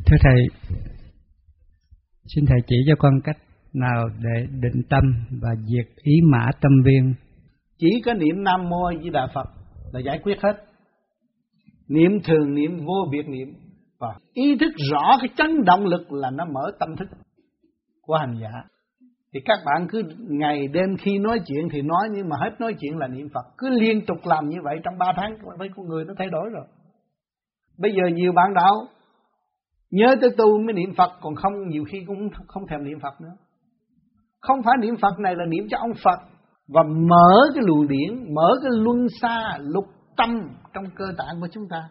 Thưa Thầy, xin Thầy chỉ cho con cách nào để định tâm và diệt ý mã tâm viên. Chỉ có niệm Nam Mô A Di Đà Phật là giải quyết hết. Niệm thường niệm, vô biệt niệm, và ý thức rõ cái chấn động lực là nó mở tâm thức của hành giả. Thì các bạn cứ ngày đêm khi nói chuyện thì nói, nhưng mà hết nói chuyện là niệm Phật. Cứ liên tục làm như vậy trong 3 tháng, với con người nó thay đổi rồi. Bây giờ nhiều bạn đạo nhớ tới tu mới niệm Phật, còn không nhiều khi cũng không thèm niệm Phật nữa. Không phải niệm Phật này là niệm cho ông Phật, và mở cái luồng điển, mở cái luân xa lục tâm trong cơ tạng của chúng ta.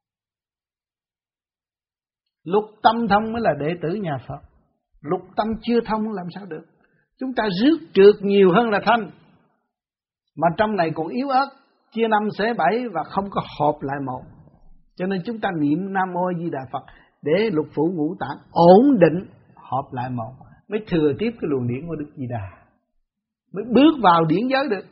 Lục tâm thông mới là đệ tử nhà Phật. Lục tâm chưa thông làm sao được. Chúng ta rước trượt nhiều hơn là thanh, mà trong này còn yếu ớt, chia 5 xẻ 7 và không có hợp lại một. Cho nên chúng ta niệm Nam Mô A Di Đà Phật để lục phủ ngũ tạng ổn định hợp lại một, mới thừa tiếp cái luồng điển của Đức Di Đà, mới bước vào điển giới được.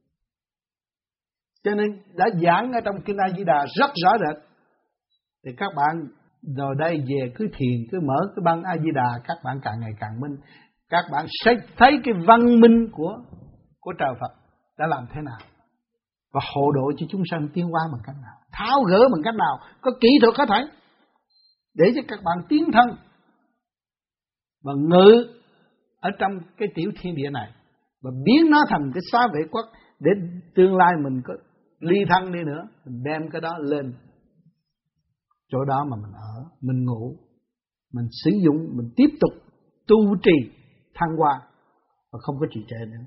Cho nên đã giảng ở trong Kinh A Di Đà rất rõ rệt. Thì các bạn rồi đây về cứ thiền, cứ mở cái băng A Di Đà, các bạn càng ngày càng minh. Các bạn sẽ thấy cái văn minh của trời Phật đã làm thế nào, và hộ độ cho chúng sanh tiến hóa bằng cách nào, tháo gỡ bằng cách nào, có kỹ thuật có thể để cho các bạn tiến thân và ngự ở trong cái tiểu thiên địa này, và biến nó thành cái xá vệ quốc, để tương lai mình có ly thân đi nữa, mình đem cái đó lên chỗ đó mà mình ở, mình ngủ, mình sử dụng, mình tiếp tục tu trì thăng hoa và không có trì trệ nữa.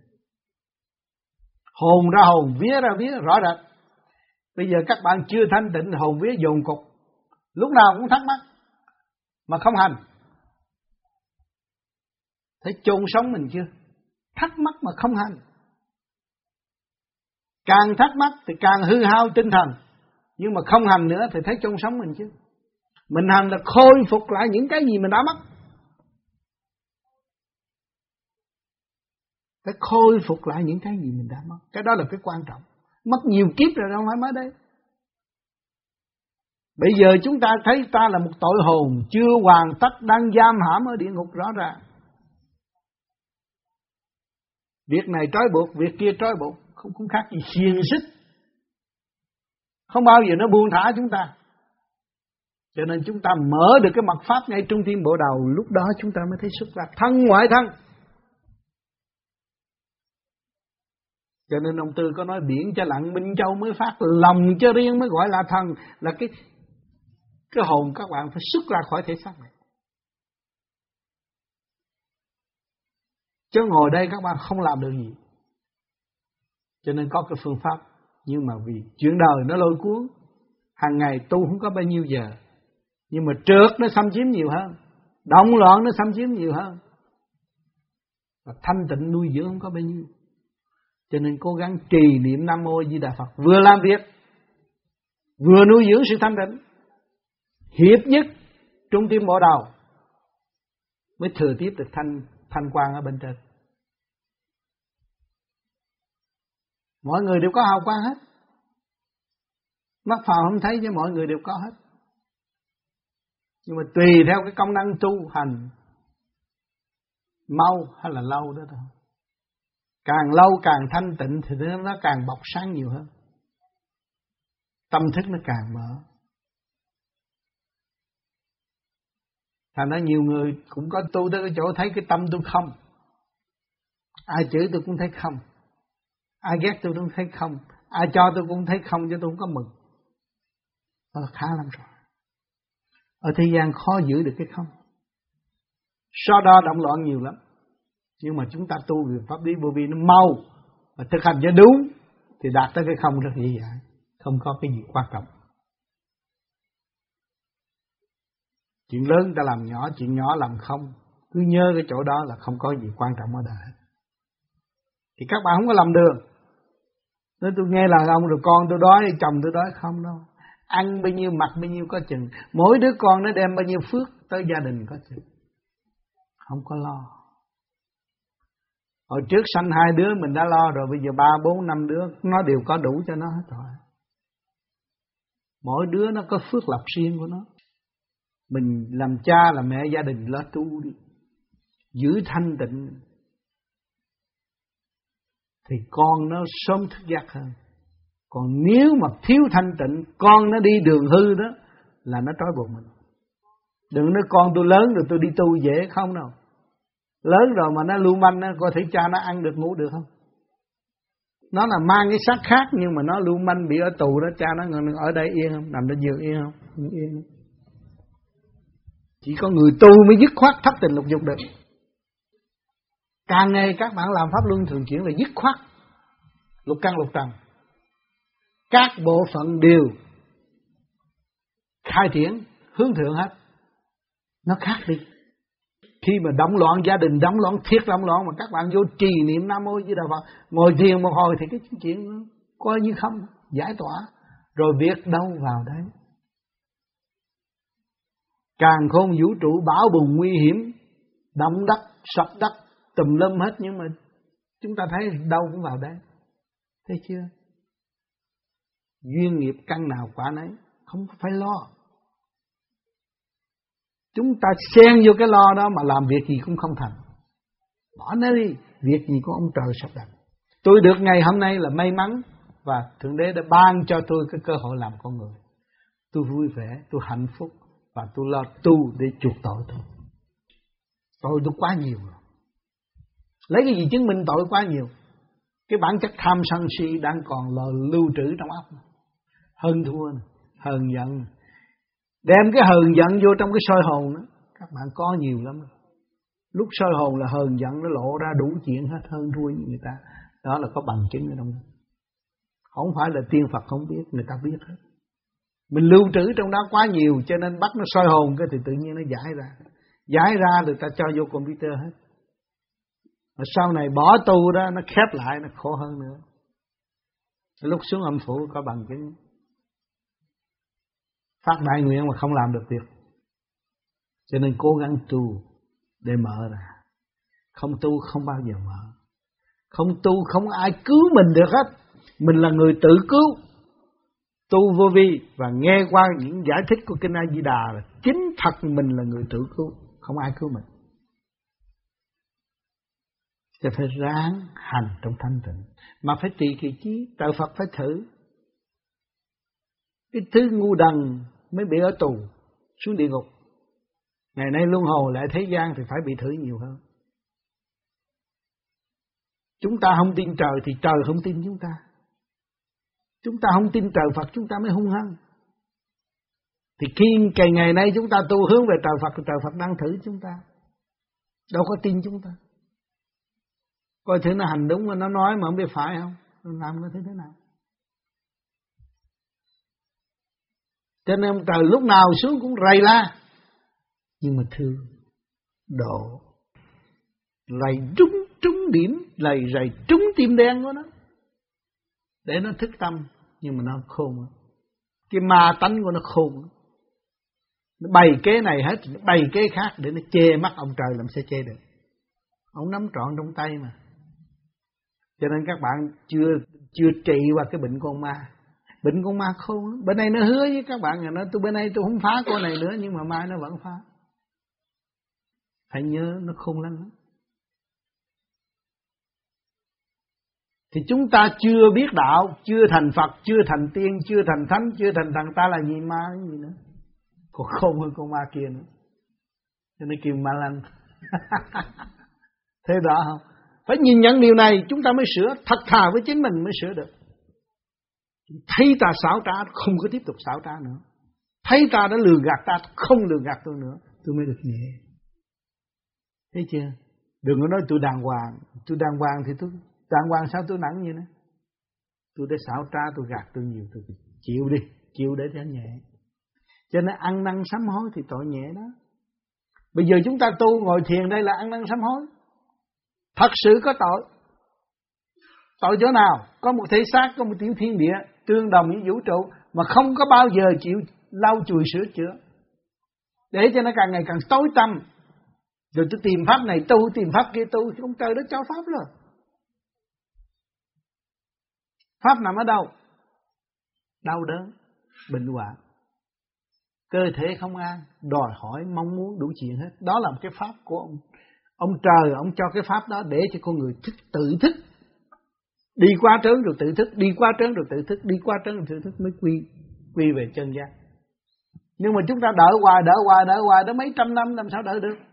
Hồn ra hồn, vía ra vía, rõ rệt. Bây giờ các bạn chưa thanh tịnh, hồn vía dồn cục, lúc nào cũng thắc mắc mà không hành. Thấy chôn sống mình chưa? Thắc mắc mà không hành. Càng thắc mắc thì càng hư hao tinh thần, nhưng mà không hành nữa thì thấy chôn sống mình chứ. Mình hành là khôi phục lại những cái gì mình đã mất. Phải khôi phục lại những cái gì mình đã mất. Cái đó là cái quan trọng. Mất nhiều kiếp rồi đâu phải mới đây. Bây giờ chúng ta thấy ta là một tội hồn chưa hoàn tất, đang giam hãm ở địa ngục rõ ràng. Việc này trói buộc, việc kia trói buộc, không khác gì xiềng xích. Không bao giờ nó buông thả chúng ta. Cho nên chúng ta mở được cái mật pháp ngay trung tim bộ đầu, lúc đó chúng ta mới thấy xuất ra thân ngoại thân. Cho nên ông Tư có nói biển cho lặng Minh Châu mới phát, lòng cho riêng mới gọi là thần, là cái hồn các bạn phải xuất ra khỏi thể xác này. Chứ ngồi đây các bạn không làm được gì. Cho nên có cái phương pháp, nhưng mà vì chuyện đời nó lôi cuốn, hàng ngày tu không có bao nhiêu giờ, nhưng mà trượt nó xâm chiếm nhiều hơn, động loạn nó xâm chiếm nhiều hơn, và thanh tịnh nuôi dưỡng không có bao nhiêu. Cho nên cố gắng trì niệm Nam Mô A Di Đà Phật, vừa làm việc vừa nuôi dưỡng sự thanh tịnh, hiệp nhất trung tim bộ đầu, mới thừa tiếp được thanh quan ở bên trên. Mọi người đều có hào quang hết, mắt phàm không thấy chứ mọi người đều có hết. Nhưng mà tùy theo cái công năng tu hành mau hay là lâu đó thôi. Càng lâu càng thanh tịnh thì nó càng bộc sáng nhiều hơn, tâm thức nó càng mở. Thành ra nhiều người cũng có tu tới cái chỗ thấy cái tâm tôi không, ai chửi tôi cũng thấy không, ai ghét tôi cũng thấy không, ai cho tôi cũng thấy không, chứ tôi không có mừng. Đó là khá lắm rồi. Ở thế gian khó giữ được cái không, so đo động loạn nhiều lắm. Nhưng mà chúng ta tu về pháp lý vô vi nó mau, và thực hành cho đúng thì đạt tới cái không rất dễ dàng, không có cái gì quan trọng. Chuyện lớn ta làm nhỏ, chuyện nhỏ làm không. Cứ nhớ cái chỗ đó là không có gì quan trọng ở đời. Thì các bạn không có làm đường. Nói tôi nghe là ông rồi con tôi đói, chồng tôi đói, không đâu. Ăn bao nhiêu, mặc bao nhiêu có chừng. Mỗi đứa con nó đem bao nhiêu phước tới gia đình có chừng. Không có lo. Hồi trước sanh 2 đứa mình đã lo rồi, bây giờ 3, 4, 5 đứa nó đều có đủ cho nó hết rồi. Mỗi đứa nó có phước lập riêng của nó. Mình làm cha làm mẹ gia đình lo tu đi, giữ thanh tịnh thì con nó sớm thức giác hơn. Còn nếu mà thiếu thanh tịnh, con nó đi đường hư đó là nó trói buộc mình. Đừng nói con tôi lớn rồi tôi đi tu dễ, không đâu. Lớn rồi mà nó lưu manh, nó có thể cha nó ăn được ngủ được không? Nó là mang cái xác khác nhưng mà nó lưu manh bị ở tù đó, cha nó ở đây yên không? Nằm trên giường yên không? Không yên. Chỉ có người tu mới dứt khoát thất tình lục dục được. Càng ngày các bạn làm pháp luân thường chuyển là dứt khoát lục căn lục trần. Các bộ phận đều khai triển hướng thượng hết. Nó khác đi. Khi mà động loạn gia đình, động loạn thiết động loạn mà các bạn vô trì niệm Nam Mô Di Đà Phật, ngồi thiền một hồi thì cái chuyện coi như không, giải tỏa. Rồi việc đâu vào đấy. Càn khôn vũ trụ bão bùng nguy hiểm, động đất, sập đất, tùm lum hết, nhưng mà chúng ta thấy đâu cũng vào đấy. Thấy chưa? Duyên nghiệp căn nào quả nấy, không phải lo. Chúng ta xen vô cái lo đó mà làm việc gì cũng không thành. Bỏ nó đi, việc gì của ông trời sắp đặt. Tôi được ngày hôm nay là may mắn và Thượng Đế đã ban cho tôi cái cơ hội làm con người. Tôi vui vẻ, tôi hạnh phúc và tôi lo tu để chuộc tội tôi. Tội tôi quá nhiều rồi. Lấy cái gì chứng minh tội quá nhiều? Cái bản chất tham sân si đang còn lưu trữ trong óc. Hơn thua, hờn giận. Đem cái hờn giận vô trong cái soi hồn đó, các bạn có nhiều lắm. Lúc soi hồn là hờn giận nó lộ ra đủ chuyện hết, hơn thua như người ta. Đó là có bằng chứng ở trong đó. Không phải là tiên Phật không biết, người ta biết hết. Mình lưu trữ trong đó quá nhiều cho nên bắt nó soi hồn cái thì tự nhiên nó giải ra. Giải ra người ta cho vô computer hết. Và sau này bỏ tu đó nó khép lại, nó khổ hơn nữa. Lúc xuống âm phủ có bằng chứng. Phát đại nguyện mà không làm được việc. Cho nên cố gắng tu để mở ra. Không tu không bao giờ mở. Không tu không ai cứu mình được hết. Mình là người tự cứu. Tu vô vi và nghe qua những giải thích của Kinh A Di Đà là chính thật mình là người tự cứu, không ai cứu mình. Cho phải ráng hành trong thanh tịnh, mà phải trì kỳ chí. Trời Phật phải thử. Cái thứ ngu đần mới bị ở tù xuống địa ngục. Ngày nay luân hồi lại thế gian thì phải bị thử nhiều hơn. Chúng ta không tin trời thì trời không tin chúng ta. Chúng ta không tin trời Phật chúng ta mới hung hăng. Thì khi ngày nay chúng ta tu hướng về trời Phật đang thử chúng ta. Đâu có tin chúng ta. Coi thử nó hành đúng mà nó nói mà không biết phải không. Nó làm nó thế nào. Cho nên ông trời lúc nào xuống cũng rầy la. Nhưng mà thương, độ, rầy trúng điểm, rầy trúng tim đen của nó. Để nó thức tâm, nhưng mà nó khôn. Cái ma tánh của nó khôn. Nó bày kế này hết, nó bày kế khác để nó chê mắt ông trời làm sao chê được. Ông nắm trọn trong tay mà. Cho nên các bạn chưa trị qua cái bệnh con ma. Bệnh con ma khôn lắm. Bên này nó hứa với các bạn là tôi bên này tôi không phá con này nữa, nhưng mà mai nó vẫn phá. Phải nhớ nó khôn lắm. Thì chúng ta chưa biết đạo, chưa thành Phật, chưa thành tiên, chưa thành thánh, chưa thành thần, ta là gì ma cái gì nữa. Còn khôn hơn con ma kia nữa. Cho nên kêu ma lanh. Thế đó không? Phải nhìn nhận điều này chúng ta mới sửa, thật thà với chính mình mới sửa được. Thấy ta xảo trá, không có tiếp tục xảo trá nữa. Thấy ta đã lừa gạt ta, không lừa gạt tôi nữa, tôi mới được nhẹ. Thấy chưa? Đừng có nói tôi đàng hoàng thì tôi đàng hoàng sao tôi nặng vậy nữa. Tôi đã xảo trá, tôi gạt tôi nhiều, tôi chịu để cho nhẹ. Cho nên ăn năn sám hối thì tội nhẹ đó. Bây giờ chúng ta tu ngồi thiền đây là ăn năn sám hối. Thật sự có tội. Tội chỗ nào? Có một thể xác, có một tiểu thiên địa tương đồng với vũ trụ mà không có bao giờ chịu lau chùi sửa chữa. Để cho nó càng ngày càng tối tăm. Rồi tôi tìm pháp này tu, tìm pháp kia tu, thì ông trời đã cho pháp rồi. Pháp nằm ở đâu? Đau đớn, bệnh hoạn. cơ thể không an, đòi hỏi mong muốn đủ chuyện hết. Đó là một cái pháp của ông trời, ông cho cái pháp đó để cho con người tự thức. Đi qua trớn rồi tự thức, đi qua trớn rồi tự thức, đi qua trớn rồi tự thức mới quy về chân giác. Nhưng mà chúng ta đợi hoài đó mấy trăm năm làm sao đợi được.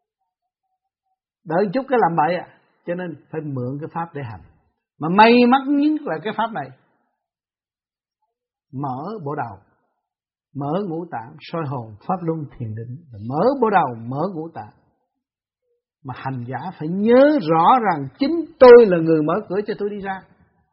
Đợi chút cái làm bậy à. Cho nên phải mượn cái pháp để hành. Mà may mắn nhất là cái pháp này mở bộ đầu, mở ngũ tạng, soi hồn, pháp luân thiền định, mở bộ đầu, mở ngũ tạng. Mà hành giả phải nhớ rõ rằng chính tôi là người mở cửa cho tôi đi ra.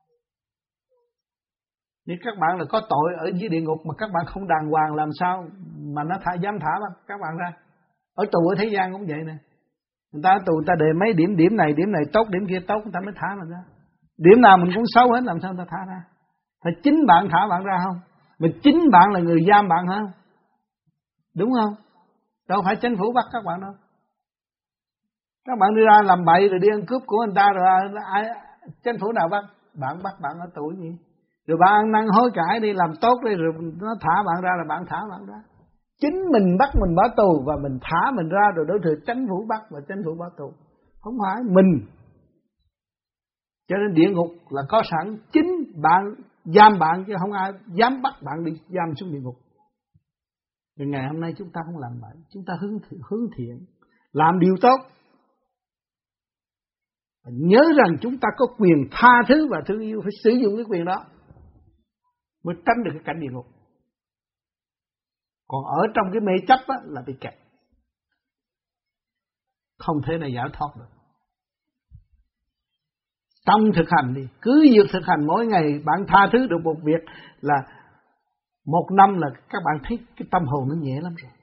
Nếu các bạn là có tội ở dưới địa ngục mà các bạn không đàng hoàng, làm sao mà nó dám thả các bạn ra. Ở tù ở thế gian cũng vậy nè. Người ta ở tù người ta đề mấy điểm này tốt, điểm kia tốt, người ta mới thả mình ra. Điểm nào mình cũng xấu hết, làm sao người ta thả ra. Phải chính bạn thả bạn ra không? Mà chính bạn là người giam bạn hả? Đúng không? Đâu phải chính phủ bắt các bạn đâu. Các bạn đi ra làm bậy rồi đi ăn cướp của người ta rồi ai chính phủ nào bắt? Bạn bắt bạn ở tù gì? Rồi bạn ăn năn hối cải đi làm tốt đi rồi nó thả bạn ra là bạn thả bạn ra. Chính mình bắt mình bỏ tù và mình thả mình ra rồi đối tượng chính phủ bắt và chính phủ bỏ tù. Không phải mình. Cho nên địa ngục là có sẵn, chính bạn giam bạn chứ không ai dám bắt bạn đi giam xuống địa ngục. Vì ngày hôm nay chúng ta không làm vậy, chúng ta hướng thiện, làm điều tốt. Nhớ rằng chúng ta có quyền tha thứ và thương yêu, phải sử dụng cái quyền đó mới tránh được cái cảnh địa ngục. Còn ở trong cái mê chấp á, là bị kẹt, không thể nào giải thoát được. Trong thực hành đi, cứ việc thực hành mỗi ngày bạn tha thứ được một việc là 1 năm là các bạn thấy cái tâm hồn nó nhẹ lắm rồi.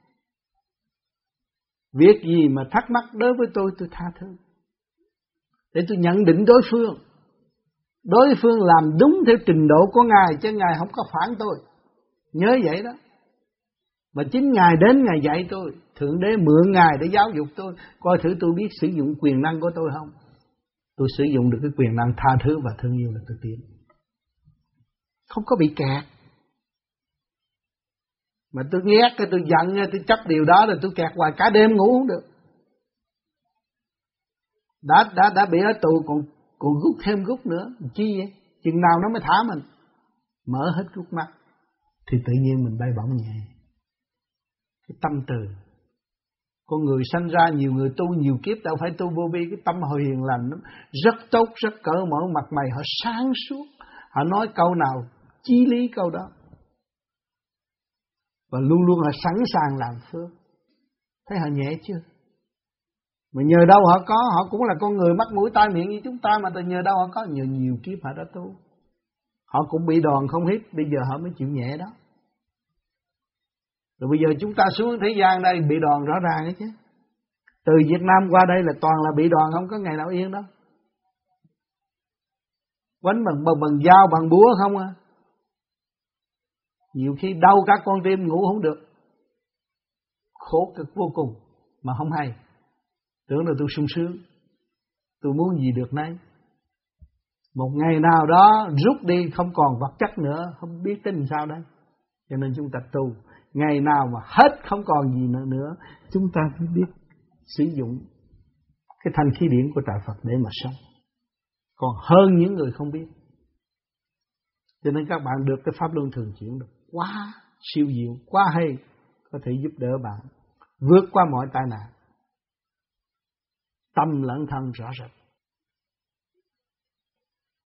Việc gì mà thắc mắc đối với tôi tha thứ. Để tôi nhận định đối phương. Đối phương làm đúng theo trình độ của Ngài chứ Ngài không có phản tôi. Nhớ vậy đó. Mà chính Ngài đến Ngài dạy tôi. Thượng Đế mượn Ngài để giáo dục tôi. Coi thử tôi biết sử dụng quyền năng của tôi không. Tôi sử dụng được cái quyền năng tha thứ và thương yêu là tôi tiến. Không có bị kẹt. Mà tôi ghét, tôi giận, tôi chấp điều đó rồi tôi kẹt hoài cả đêm ngủ không được. Đã bị ở tù còn rút thêm rút nữa, chi vậy? Chừng nào nó mới thả mình? Mở hết rút mắt thì tự nhiên mình bay bổng nhẹ. Cái tâm từ con người sanh ra, nhiều người tu nhiều kiếp đâu phải tu vô vi, cái tâm họ hiền lành lắm, rất tốt, rất cởi mở, mặt mày họ sáng suốt, họ nói câu nào chí lý câu đó, và luôn luôn họ sẵn sàng làm phước. Thấy họ nhẹ chưa? Mà nhờ đâu họ có, họ cũng là con người mắt mũi tai miệng như chúng ta, mà từ nhờ đâu họ có, nhờ nhiều kiếp họ đã tu. Họ cũng bị đòn không ít, bây giờ họ mới chịu nhẹ đó. Rồi bây giờ chúng ta xuống thế gian đây bị đòn rõ ràng ấy chứ. Từ Việt Nam qua đây là toàn là bị đòn, không có ngày nào yên đâu. Quánh bằng dao, bằng búa không à. Nhiều khi đau cả con tim ngủ không được. Khổ cực vô cùng mà không hay. Tưởng là tôi sung sướng, tôi muốn gì được nấy. Một ngày nào đó rút đi không còn vật chất nữa, không biết tính sao đây. Cho nên chúng ta tu, ngày nào mà hết không còn gì nữa, chúng ta mới biết sử dụng cái thanh khí điển của Trời Phật để mà sống. Còn hơn những người không biết. Cho nên các bạn được cái pháp luân thường chuyển được quá siêu diệu, quá hay, có thể giúp đỡ bạn vượt qua mọi tai nạn. Tâm lẫn thân rõ rệt.